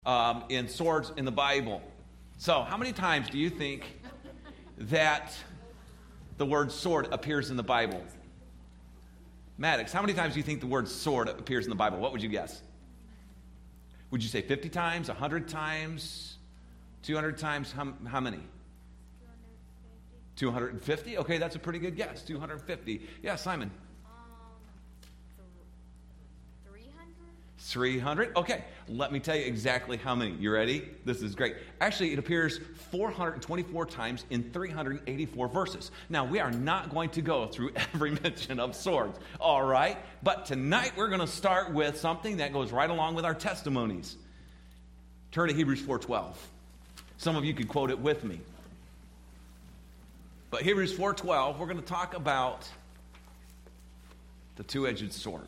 in swords in the Bible. So how many times do you think that the word sword appears in the Bible? Maddox, how many times do you think the word sword appears in the Bible? What would you guess? Would you say 50 times, 100 times, 200 times? How many? 250. Okay, that's a pretty good guess. 250. Yeah, Simon. 300. Okay, let me tell you exactly how many. You ready? This is great. Actually, it appears 424 times in 384 verses. Now, we are not going to go through every mention of swords, all right? But tonight we're going to start with something that goes right along with our testimonies. Turn to Hebrews 4:12. Some of you could quote it with me. But Hebrews 4:12, we're going to talk about the two-edged sword.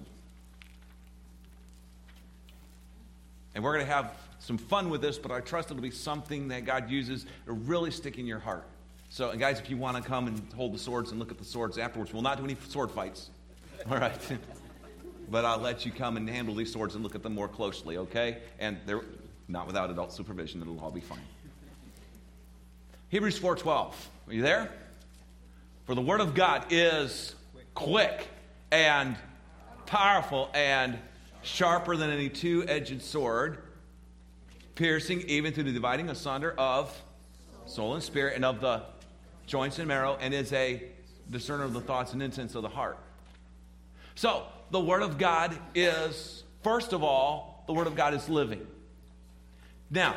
And we're going to have some fun with this, but I trust it'll be something that God uses to really stick in your heart. So, and guys, if you want to come and hold the swords and look at the swords afterwards, we'll not do any sword fights. All right? But I'll let you come and handle these swords and look at them more closely, okay? And they're not without adult supervision. It'll all be fine. Hebrews 4:12. Are you there? For the word of God is quick and powerful and sharper than any two-edged sword, piercing even to the dividing asunder of soul and spirit and of the joints and marrow, and is a discerner of the thoughts and intents of the heart. So, the Word of God is, first of all, the Word of God is living. Now,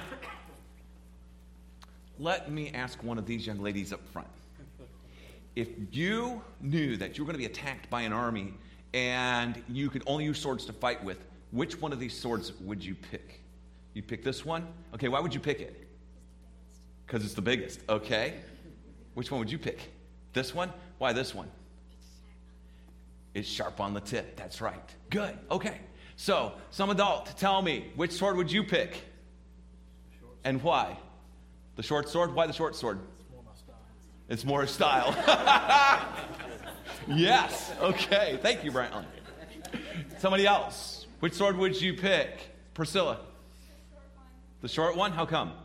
let me ask one of these young ladies up front. If you knew that you were going to be attacked by an army and you could only use swords to fight with, which one of these swords would you pick? You pick this one? Okay, why would you pick it? Because it's the biggest. Okay. Which one would you pick? This one? Why this one? It's sharp on the tip. That's right. Good. Okay. So, some adult, tell me, which sword would you pick? And why? The short sword? Why the short sword? It's more style. Yes. Okay. Thank you, Brian. Somebody else. Which sword would you pick? Priscilla. The short one? How come?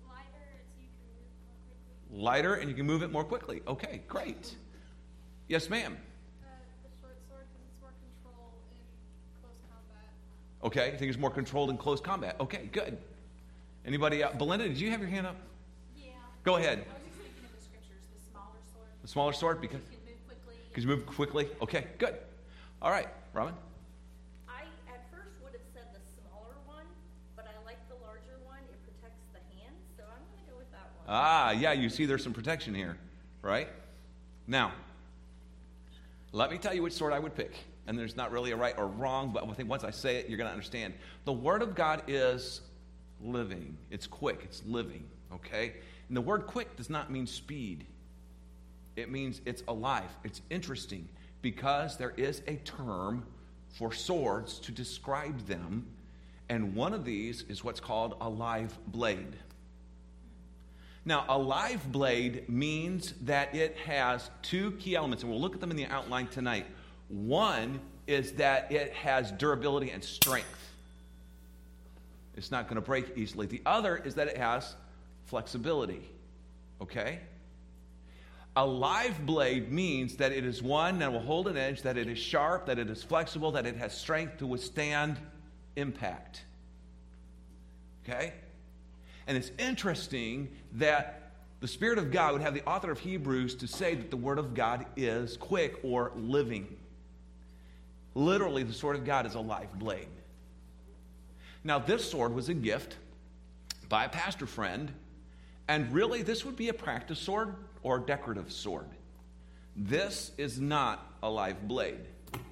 Lighter, and you can move it more quickly. Okay, great. Yes, ma'am. The short sword, because it's more control in close combat. Okay, I think it's more controlled in close combat. Okay, good. Anybody else? Belinda, did you have your hand up? Yeah. Go ahead. I was just thinking of the scriptures, the smaller sword. The smaller sword? Because you can move quickly. Because you move quickly? Okay, good. All right, Robin? I at first would have said the smaller one, but I like the larger one. It protects the hand, so I'm going to go with that one. Ah, yeah, you see there's some protection here, right? Now, let me tell you which sword I would pick. And there's not really a right or wrong, but I think once I say it, you're going to understand. The Word of God is living. It's quick. It's living, okay? And the word quick does not mean speed. It means it's alive. It's interesting because there is a term for swords to describe them, and one of these is what's called a live blade. Now, a live blade means that it has two key elements, and we'll look at them in the outline tonight. One is that it has durability and strength. It's not going to break easily. The other is that it has flexibility. Okay? A live blade means that it is one that will hold an edge, that it is sharp, that it is flexible, that it has strength to withstand impact. Okay? And it's interesting that the Spirit of God would have the author of Hebrews to say that the Word of God is quick or living. Literally, the sword of God is a live blade. Now, this sword was a gift by a pastor friend, and really, this would be a practice sword or decorative sword. This is not a live blade.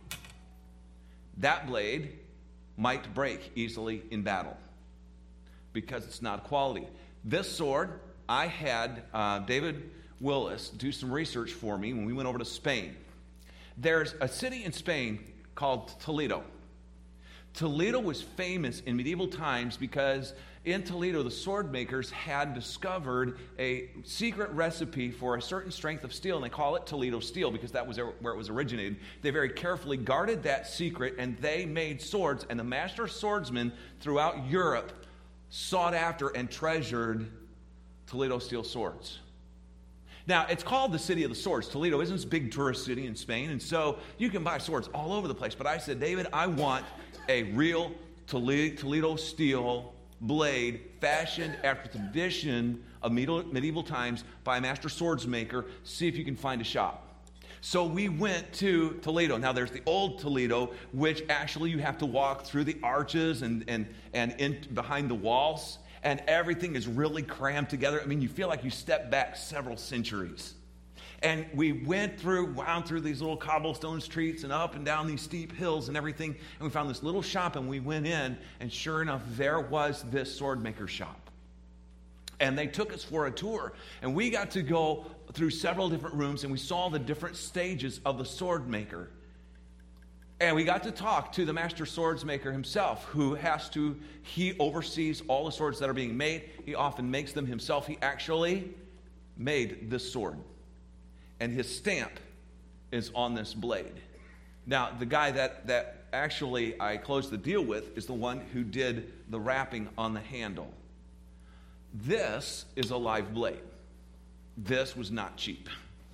That blade might break easily in battle because it's not quality. This sword, I had David Willis do some research for me when we went over to Spain. There's a city in Spain called Toledo. Toledo was famous in medieval times because in Toledo, the sword makers had discovered a secret recipe for a certain strength of steel, and they call it Toledo steel because that was where it was originated. They very carefully guarded that secret, and they made swords, and the master swordsmen throughout Europe sought after and treasured Toledo steel swords. Now, it's called the city of the swords. Toledo isn't this big tourist city in Spain, and so you can buy swords all over the place. But I said, David, I want a real Toledo steel blade fashioned after the tradition of medieval times by a master swordsmaker. See if you can find a shop. So we went to Toledo. Now, there's the old Toledo, which actually you have to walk through the arches and in behind the walls, and everything is really crammed together. I mean, you feel like you step back several centuries. And we wound through these little cobblestone streets and up and down these steep hills and everything, and we found this little shop, and we went in, and sure enough, there was this sword maker shop. And they took us for a tour, and we got to go through several different rooms, and we saw the different stages of the sword maker. And we got to talk to the master swordsmaker himself, he oversees all the swords that are being made. He often makes them himself. He actually made this sword, and his stamp is on this blade. Now, the guy that actually I closed the deal with is the one who did the wrapping on the handle. This is a live blade. This was not cheap.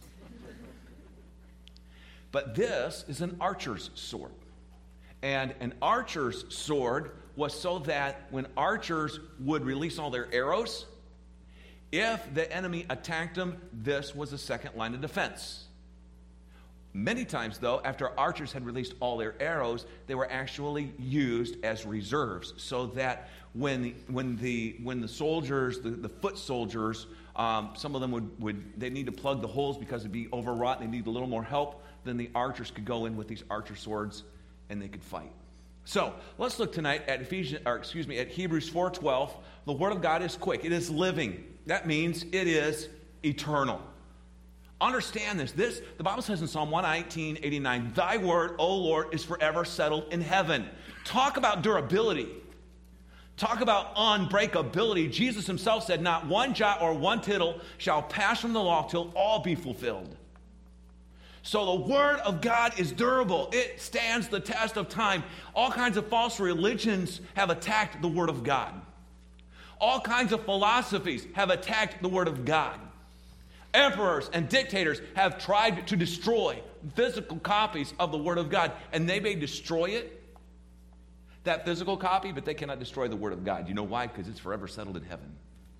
But this is an archer's sword. And an archer's sword was so that when archers would release all their arrows, if the enemy attacked them, this was a second line of defense. Many times, though, after archers had released all their arrows, they were actually used as reserves, so that when the soldiers, the foot soldiers, some of them they need to plug the holes because it'd be overwrought. They need a little more help. Then the archers could go in with these archer swords, and they could fight. So let's look tonight at Hebrews 4:12. The Word of God is quick; it is living. That means it is eternal. Understand this. The Bible says in Psalm 119:89, "Thy word, O Lord, is forever settled in heaven." Talk about durability. Talk about unbreakability. Jesus himself said, "Not one jot or one tittle shall pass from the law till all be fulfilled." So the Word of God is durable. It stands the test of time. All kinds of false religions have attacked the Word of God. All kinds of philosophies have attacked the Word of God. Emperors and dictators have tried to destroy physical copies of the Word of God, and they may destroy it, that physical copy, but they cannot destroy the Word of God. You know why? Because it's forever settled in heaven.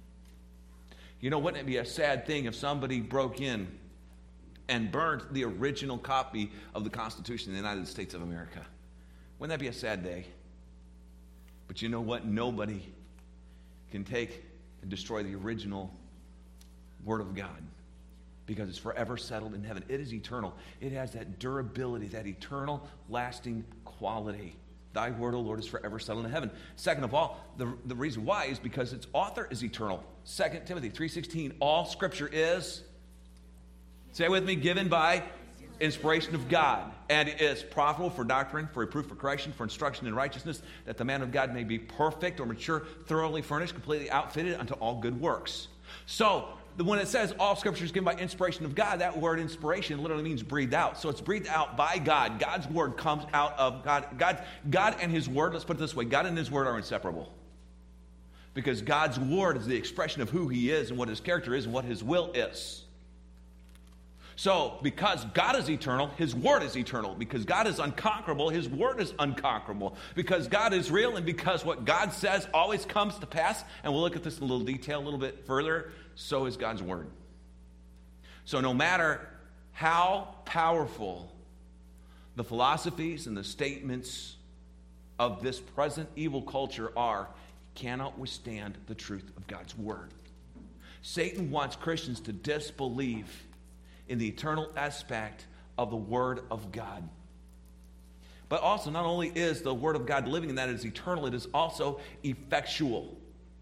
You know, wouldn't it be a sad thing if somebody broke in and burned the original copy of the Constitution of the United States of America? Wouldn't that be a sad day? But you know what? Nobody can take and destroy the original Word of God, because it's forever settled in heaven. It is eternal. It has that durability, that eternal, lasting quality. Thy word, O Lord, is forever settled in heaven. Second of all, the reason why is because its author is eternal. 2 Timothy 3:16, all Scripture is, say it with me, given by inspiration of God, and is profitable for doctrine, for reproof, for correction, for instruction in righteousness, that the man of God may be perfect or mature, thoroughly furnished, completely outfitted unto all good works. So, when it says all Scripture is given by inspiration of God, that word inspiration literally means breathed out. So it's breathed out by God. God's word comes out of God. God and His word, let's put it this way, God and His word are inseparable. Because God's word is the expression of who He is and what His character is and what His will is. So, because God is eternal, His word is eternal. Because God is unconquerable, His word is unconquerable. Because God is real, and because what God says always comes to pass, and we'll look at this in a little detail a little bit further, so is God's word. So no matter how powerful the philosophies and the statements of this present evil culture are, cannot withstand the truth of God's word. Satan wants Christians to disbelieve in the eternal aspect of the Word of God. But also, not only is the Word of God living in that it is eternal, it is also effectual.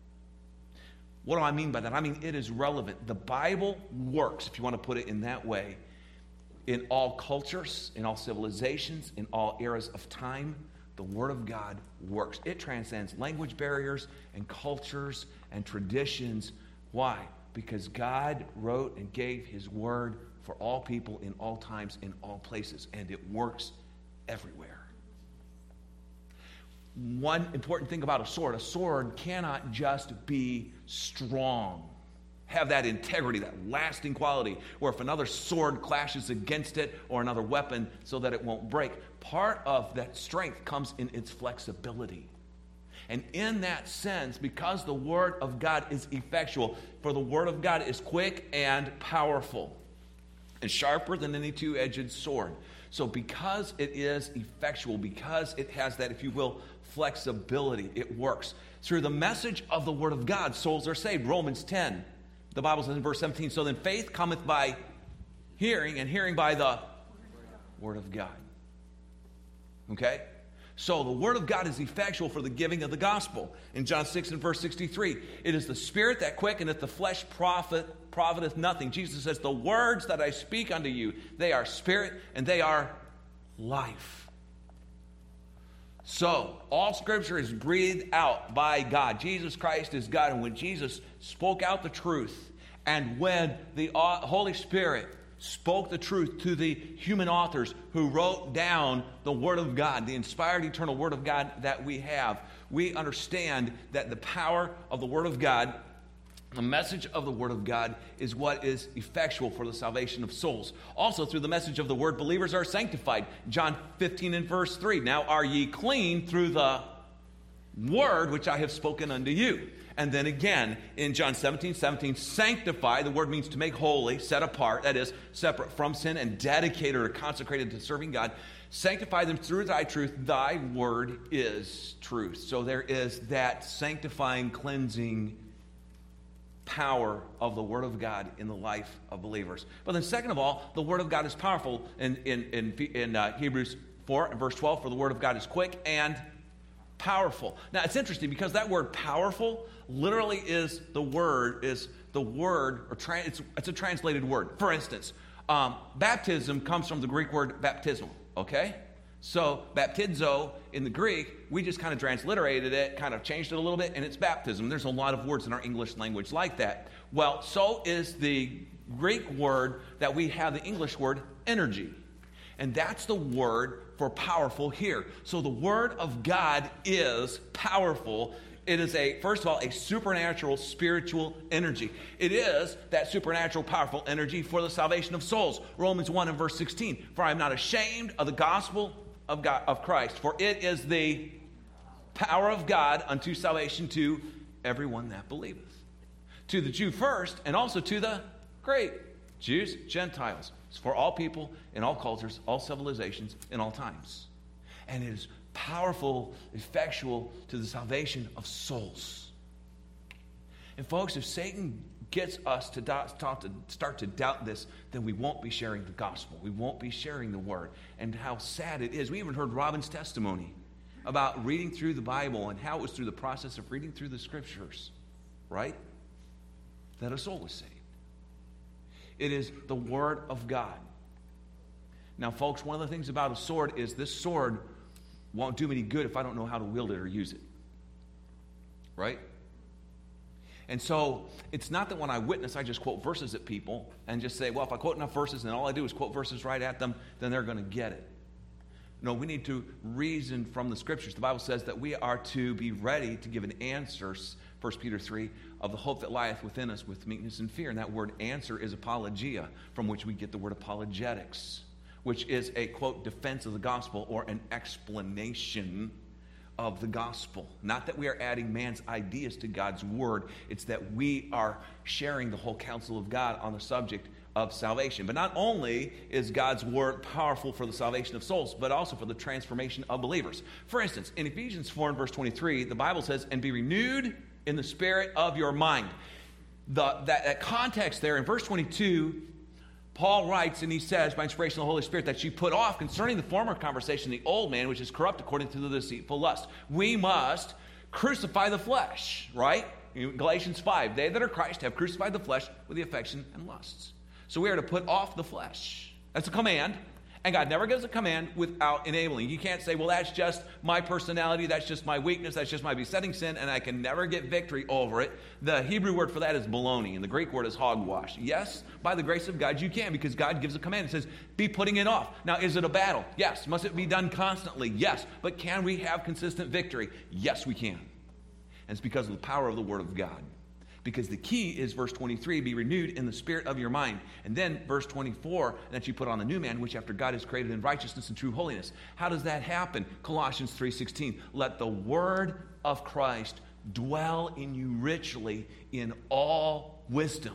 What do I mean by that? I mean, it is relevant. The Bible works, if you want to put it in that way, in all cultures, in all civilizations, in all eras of time. The Word of God works. It transcends language barriers and cultures and traditions. Why? Because God wrote and gave His Word for all people in all times, in all places, and it works everywhere. one important thing about a sword cannot just be strong. Have that integrity, that lasting quality, where if another sword clashes against it or another weapon so that it won't break, part of that strength comes in its flexibility. And in that sense, because the Word of God is effectual, for the Word of God is quick and powerful and sharper than any two-edged sword. So because it is effectual, because it has that, if you will, flexibility, it works. Through the message of the Word of God, souls are saved. Romans 10, the Bible says in verse 17, so then faith cometh by hearing, and hearing by the Word of God. Okay? So the Word of God is effectual for the giving of the gospel. In John 6 and verse 63, it is the Spirit that quickeneth, the flesh profiteth nothing. Jesus says, the words that I speak unto you, they are spirit and they are life. So, all Scripture is breathed out by God. Jesus Christ is God. And when Jesus spoke out the truth, and when the Holy Spirit spoke the truth to the human authors who wrote down the Word of God, the inspired eternal Word of God that we have, we understand that the power of the Word of God, the message of the Word of God, is what is effectual for the salvation of souls. Also, through the message of the Word, believers are sanctified. John 15 and verse 3. Now are ye clean through the Word which I have spoken unto you. And then again, in John 17, sanctify. The word means to make holy, set apart. That is, separate from sin and dedicated or consecrated to serving God. Sanctify them through thy truth. Thy word is truth. So there is that sanctifying, cleansing power of the Word of God in the life of believers. But then second of all, the Word of God is powerful. In Hebrews 4 and verse 12, for the Word of God is quick and powerful. Now it's interesting because that word powerful literally is the word, it's a translated word. For instance, baptism comes from the Greek word baptismal, okay? So baptizo in the Greek, we just kind of transliterated it, kind of changed it a little bit, and it's baptism. There's a lot of words in our English language like that. Well, so is the Greek word that we have, the English word energy. And that's the word for powerful here. So the Word of God is powerful. It is first of all, a supernatural spiritual energy. It is that supernatural powerful energy for the salvation of souls. Romans 1 and verse 16. For I am not ashamed of the gospel of God, of Christ, for it is the power of God unto salvation to everyone that believeth. To the Jew first, and also to the Greek, Jews, Gentiles. It's for all people, in all cultures, all civilizations, in all times. And it is powerful, effectual to the salvation of souls. And folks, if Satan gets us to start to doubt this, then we won't be sharing the gospel. We won't be sharing the word. And how sad it is. We even heard Robin's testimony about reading through the Bible and how it was through the process of reading through the scriptures, right, that a soul was saved. It is the Word of God. Now, folks, one of the things about a sword is this sword won't do me any good if I don't know how to wield it or use it. Right? And so, it's not that when I witness, I just quote verses at people and just say, well, if I quote enough verses and all I do is quote verses right at them, then they're going to get it. No, we need to reason from the Scriptures. The Bible says that we are to be ready to give an answer, 1 Peter 3, of the hope that lieth within us with meekness and fear. And that word answer is apologia, from which we get the word apologetics, which is a, quote, defense of the gospel or an explanation of the gospel. Not that we are adding man's ideas to God's word. It's that we are sharing the whole counsel of God on the subject of salvation. But not only is God's word powerful for the salvation of souls, but also for the transformation of believers. For instance, in Ephesians 4 and verse 23, the Bible says, and be renewed in the spirit of your mind. That context there in verse 22, Paul writes and he says, by inspiration of the Holy Spirit, that you put off concerning the former conversation the old man, which is corrupt according to the deceitful lust. We must crucify the flesh, right? In Galatians 5, they that are Christ have crucified the flesh with the affection and lusts. So we are to put off the flesh. That's a command. And God never gives a command without enabling. You can't say, well, that's just my personality, that's just my weakness, that's just my besetting sin, and I can never get victory over it. The Hebrew word for that is baloney, and the Greek word is hogwash. Yes, by the grace of God, you can, because God gives a command. It says, be putting it off. Now, is it a battle? Yes. Must it be done constantly? Yes. But can we have consistent victory? Yes, we can. And it's because of the power of the Word of God. Because the key is verse 23, be renewed in the spirit of your mind. And then verse 24, that you put on the new man, which after God is created in righteousness and true holiness. How does that happen? Colossians 3:16, let the word of Christ dwell in you richly in all wisdom.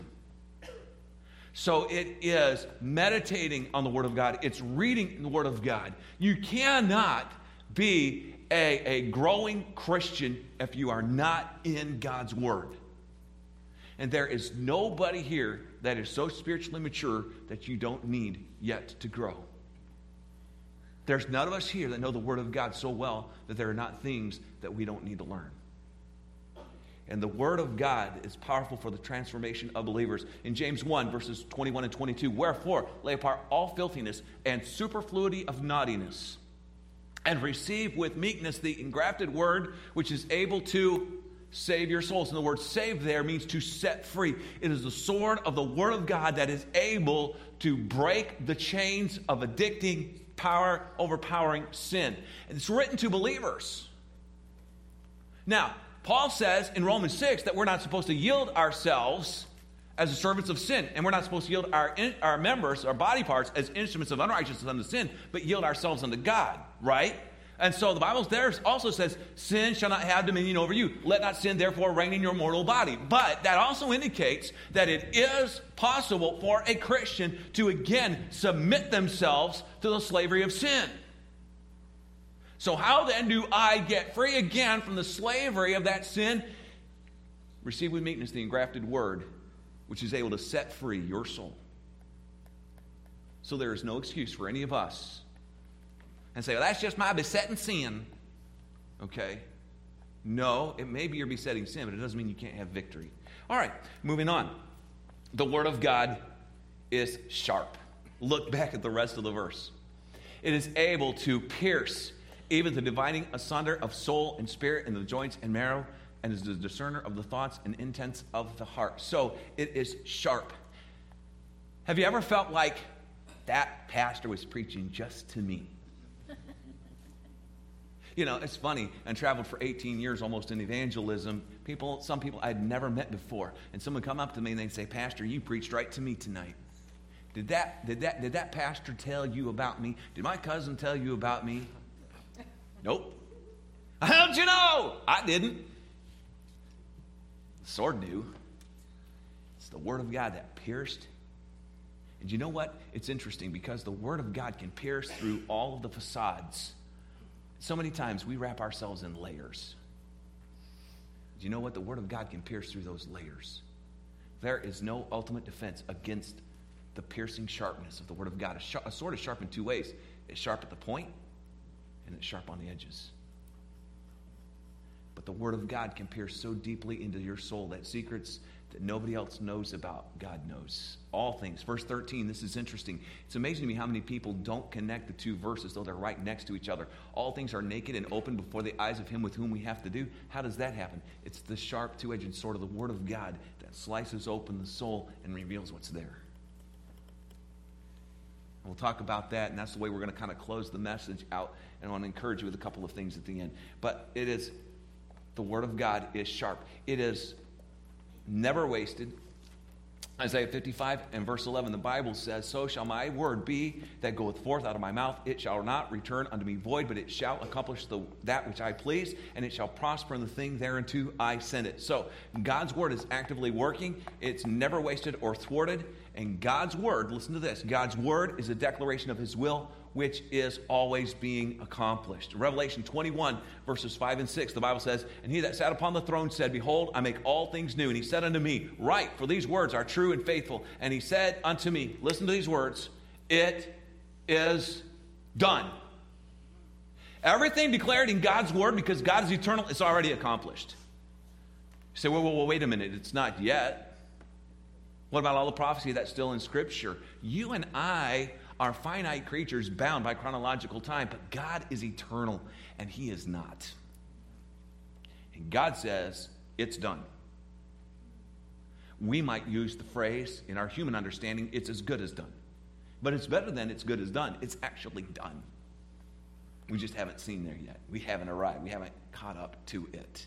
So it is meditating on the Word of God. It's reading the Word of God. You cannot be a growing Christian if you are not in God's Word. And there is nobody here that is so spiritually mature that you don't need yet to grow. There's none of us here that know the Word of God so well that there are not things that we don't need to learn. And the Word of God is powerful for the transformation of believers. In James 1, verses 21 and 22, wherefore lay apart all filthiness and superfluity of naughtiness, and receive with meekness the engrafted word, which is able to save your souls. And the word save there means to set free. It is the sword of the Word of God that is able to break the chains of addicting, overpowering sin. And it's written to believers. Now, Paul says in Romans 6 that we're not supposed to yield ourselves as the servants of sin. And we're not supposed to yield our members, our body parts, as instruments of unrighteousness unto sin, but yield ourselves unto God, right? And so the Bible there also says, sin shall not have dominion over you. Let not sin therefore reign in your mortal body. But that also indicates that it is possible for a Christian to again submit themselves to the slavery of sin. So how then do I get free again from the slavery of that sin? Receive with meekness the engrafted word, which is able to set free your soul. So there is no excuse for any of us and say, well, that's just my besetting sin. Okay. No, it may be your besetting sin, but it doesn't mean you can't have victory. All right, moving on. The Word of God is sharp. Look back at the rest of the verse. It is able to pierce even the dividing asunder of soul and spirit and the joints and marrow, and is the discerner of the thoughts and intents of the heart. So it is sharp. Have you ever felt like that pastor was preaching just to me? You know, it's funny. I traveled for 18 years almost in evangelism. Some people I'd never met before. And someone come up to me and they'd say, Pastor, you preached right to me tonight. Did that pastor tell you about me? Did my cousin tell you about me? Nope. How'd you know? I didn't. The sword knew. It's the Word of God that pierced. And you know what? It's interesting because the Word of God can pierce through all of the facades. So many times we wrap ourselves in layers. Do you know what? The Word of God can pierce through those layers. There is no ultimate defense against the piercing sharpness of the Word of God. A sword is sharp in two ways. It's sharp at the point, and it's sharp on the edges. But the Word of God can pierce so deeply into your soul that secrets that nobody else knows about, God knows. All things. Verse 13, this is interesting. It's amazing to me how many people don't connect the two verses, though they're right next to each other. All things are naked and open before the eyes of him with whom we have to do. How does that happen? It's the sharp, two-edged sword of the Word of God that slices open the soul and reveals what's there. And we'll talk about that, and that's the way we're going to kind of close the message out. And I want to encourage you with a couple of things at the end. But it is, the Word of God is sharp. It is never wasted. Isaiah 55 and verse 11, the Bible says, so shall my word be that goeth forth out of my mouth. It shall not return unto me void, but it shall accomplish that which I please, and it shall prosper in the thing thereunto I send it. So God's word is actively working. It's never wasted or thwarted. And God's word, listen to this, God's word is a declaration of his will, which is always being accomplished. Revelation 21, verses 5 and 6, the Bible says, and he that sat upon the throne said, behold, I make all things new. And he said unto me, write, for these words are true and faithful. And he said unto me, listen to these words, it is done. Everything declared in God's word, because God is eternal, it's already accomplished. You say, well, wait a minute, it's not yet. What about all the prophecy that's still in Scripture? You and I are finite creatures bound by chronological time, but God is eternal, and he is not. And God says, it's done. We might use the phrase, in our human understanding, it's as good as done. But it's better than it's good as done. It's actually done. We just haven't seen there yet. We haven't arrived. We haven't caught up to it.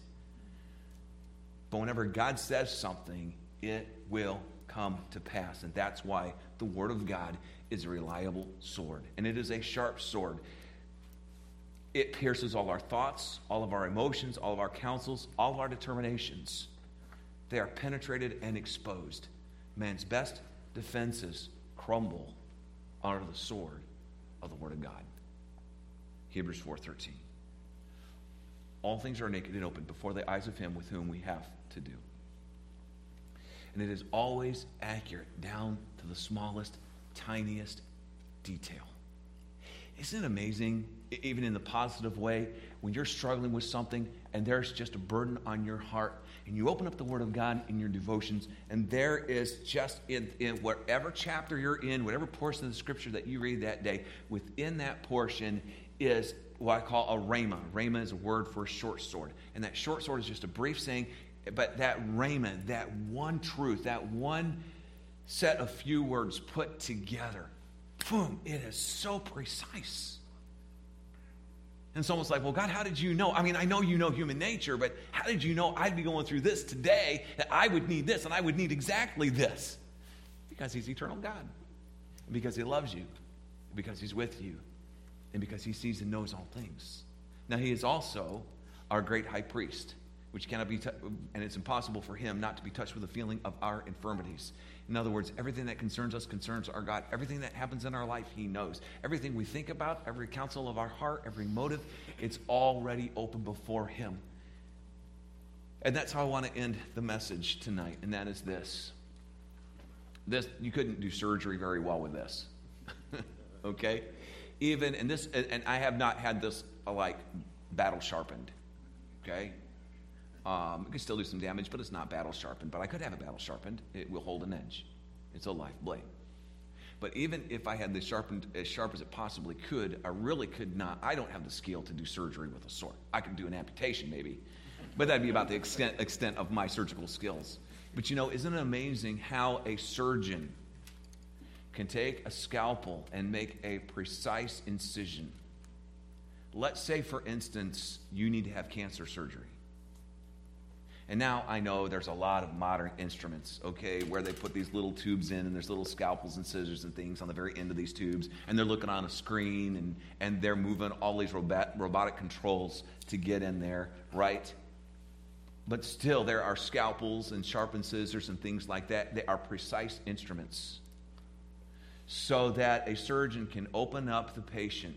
But whenever God says something, it will come to pass. And that's why the Word of God is a reliable sword. And it is a sharp sword. It pierces all our thoughts, all of our emotions, all of our counsels, all of our determinations. They are penetrated and exposed. Man's best defenses crumble under the sword of the Word of God. Hebrews 4:13. All things are naked and open before the eyes of him with whom we have to do. And it is always accurate down to the smallest, tiniest detail. Isn't it amazing, even in the positive way, when you're struggling with something and there's just a burden on your heart, and you open up the Word of God in your devotions, and there is just in whatever chapter you're in, whatever portion of the Scripture that you read that day, within that portion is what I call a rhema. Rhema is a word for a short sword. And that short sword is just a brief saying, but that rhema, that one truth, that one set of few words put together, boom, it is so precise. And it's almost like, well, God, how did you know? I mean, I know you know human nature, but how did you know I'd be going through this today, that I would need this, and I would need exactly this? Because he's eternal God. Because he loves you. Because he's with you. And because he sees and knows all things. Now, he is also our great high priest, which cannot be, and it's impossible for him not to be touched with the feeling of our infirmities. In other words, everything that concerns us concerns our God. Everything that happens in our life, he knows. Everything we think about, every counsel of our heart, every motive, it's already open before him. And that's how I want to end the message tonight, and that is this. You couldn't do surgery very well with this. Okay? And I have not had this like battle sharpened. Okay? It could still do some damage, but it's not battle sharpened. But I could have it battle sharpened. It will hold an edge. It's a life blade. But even if I had this sharpened as sharp as it possibly could, I really could not. I don't have the skill to do surgery with a sword. I could do an amputation maybe, but that'd be about the extent of my surgical skills. But isn't it amazing how a surgeon can take a scalpel and make a precise incision? Let's say, for instance, you need to have cancer surgery. And now I know there's a lot of modern instruments, okay, where they put these little tubes in, and there's little scalpels and scissors and things on the very end of these tubes, and they're looking on a screen, and they're moving all these robotic controls to get in there, right? But still, there are scalpels and sharpened scissors and things like that. They are precise instruments so that a surgeon can open up the patient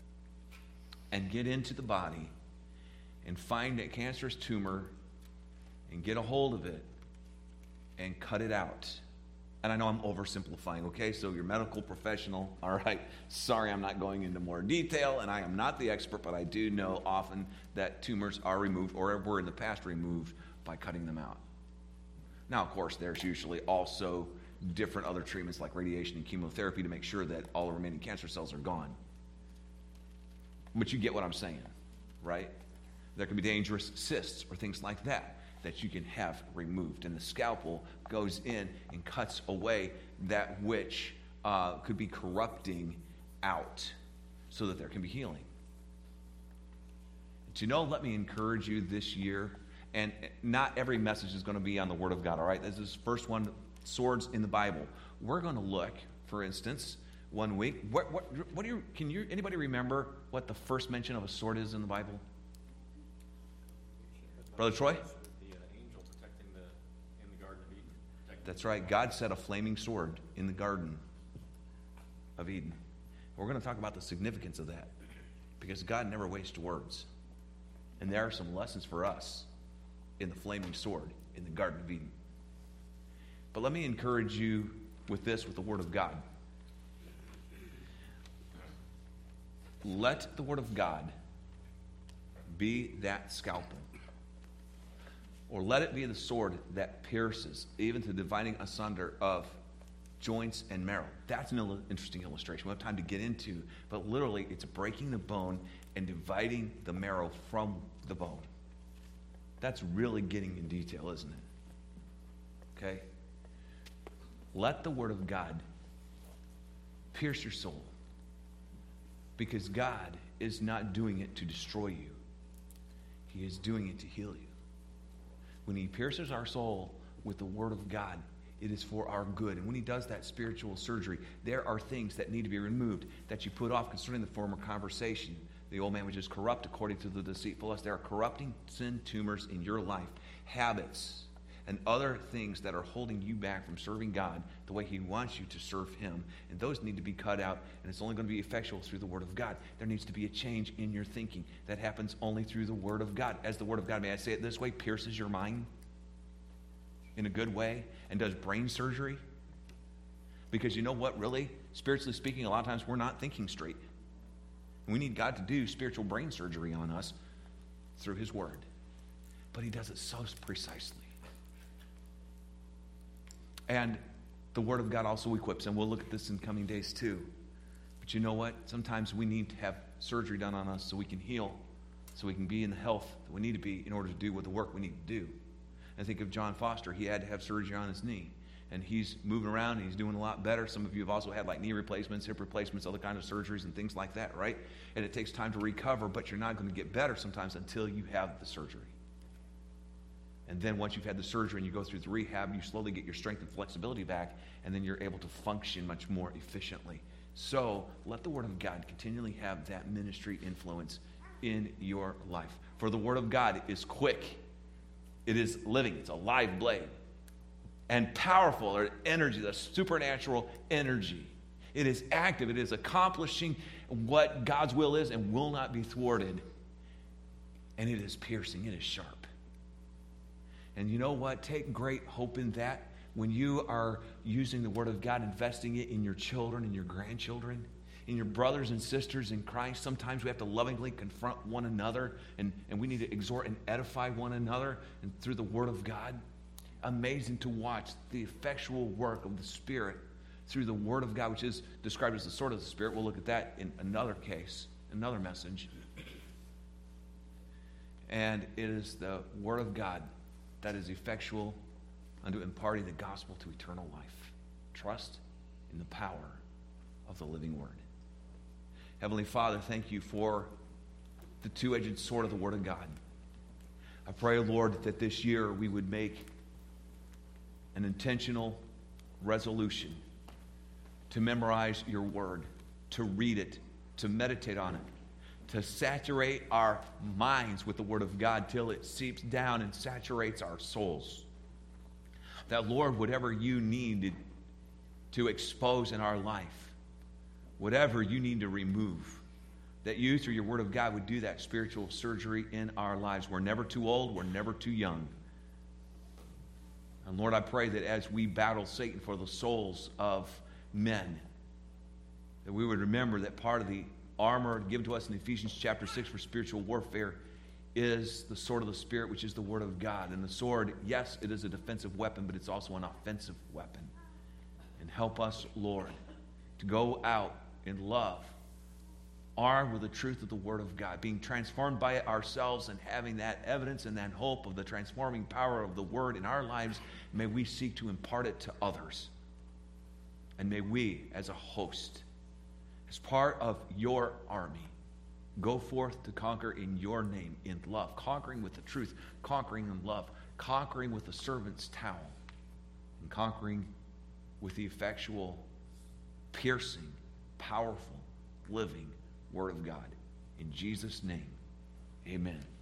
and get into the body and find a cancerous tumor and get a hold of it and cut it out. And I know I'm oversimplifying, okay? So you're a medical professional, all right? Sorry, I'm not going into more detail, and I am not the expert, but I do know often that tumors are removed or were in the past removed by cutting them out. Now, of course, there's usually also different other treatments like radiation and chemotherapy to make sure that all the remaining cancer cells are gone. But you get what I'm saying, right? There can be dangerous cysts or things like that you can have removed. And the scalpel goes in and cuts away that which could be corrupting out so that there can be healing. Let me encourage you this year, and not every message is going to be on the Word of God, all right? This is the first one, swords in the Bible. We're going to look, for instance, one week. Anybody remember what the first mention of a sword is in the Bible? Brother Troy? That's right. God set a flaming sword in the Garden of Eden. We're going to talk about the significance of that because God never wastes words. And there are some lessons for us in the flaming sword in the Garden of Eden. But let me encourage you with this, with the Word of God. Let the Word of God be that scalpel. Or let it be the sword that pierces, even to dividing asunder of joints and marrow. That's an interesting illustration. We don't have time to get into, but literally it's breaking the bone and dividing the marrow from the bone. That's really getting in detail, isn't it? Okay? Let the Word of God pierce your soul, because God is not doing it to destroy you. He is doing it to heal you. When He pierces our soul with the Word of God, it is for our good. And when He does that spiritual surgery, there are things that need to be removed that you put off concerning the former conversation. The old man which is corrupt according to the deceitful lust. There are corrupting sin tumors in your life, habits, and other things that are holding you back from serving God the way He wants you to serve Him. And those need to be cut out, and it's only going to be effectual through the Word of God. There needs to be a change in your thinking. That happens only through the Word of God. As the Word of God, may I say it this way, pierces your mind in a good way and does brain surgery. Because you know what, really, spiritually speaking, a lot of times we're not thinking straight. We need God to do spiritual brain surgery on us through His Word. But He does it so precisely. And the Word of God also equips, and we'll look at this in coming days too. But you know what? Sometimes we need to have surgery done on us so we can heal, so we can be in the health that we need to be in order to do what the work we need to do. I think of John Foster. He had to have surgery on his knee. And he's moving around, and he's doing a lot better. Some of you have also had like knee replacements, hip replacements, other kinds of surgeries and things like that, right? And it takes time to recover, but you're not going to get better sometimes until you have the surgery. And then once you've had the surgery and you go through the rehab, you slowly get your strength and flexibility back, and then you're able to function much more efficiently. So let the Word of God continually have that ministry influence in your life. For the Word of God is quick. It is living. It's a live blade. And powerful, or energy, the supernatural energy. It is active. It is accomplishing what God's will is and will not be thwarted. And it is piercing. It is sharp. And you know what? Take great hope in that when you are using the Word of God, investing it in your children and your grandchildren, in your brothers and sisters in Christ. Sometimes we have to lovingly confront one another, and we need to exhort and edify one another and through the Word of God. Amazing to watch the effectual work of the Spirit through the Word of God, which is described as the sword of the Spirit. We'll look at that in another case, another message. And it is the Word of God that is effectual unto imparting the gospel to eternal life. Trust in the power of the living Word. Heavenly Father, thank you for the two-edged sword of the Word of God. I pray, Lord, that this year we would make an intentional resolution to memorize your Word, to read it, to meditate on it, to saturate our minds with the Word of God till it seeps down and saturates our souls. That, Lord, whatever you need to expose in our life, whatever you need to remove, that you, through your Word of God, would do that spiritual surgery in our lives. We're never too old. We're never too young. And Lord, I pray that as we battle Satan for the souls of men, that we would remember that part of the armor given to us in Ephesians chapter 6 for spiritual warfare is the sword of the Spirit, which is the Word of God. And the sword, yes, it is a defensive weapon, but it's also an offensive weapon. And help us, Lord, to go out in love, armed with the truth of the Word of God, being transformed by it ourselves and having that evidence and that hope of the transforming power of the Word in our lives. May we seek to impart it to others. And may we, as a host, as part of your army, go forth to conquer in your name, in love, conquering with the truth, conquering in love, conquering with the servant's towel, and conquering with the effectual, piercing, powerful, living Word of God. In Jesus' name, amen.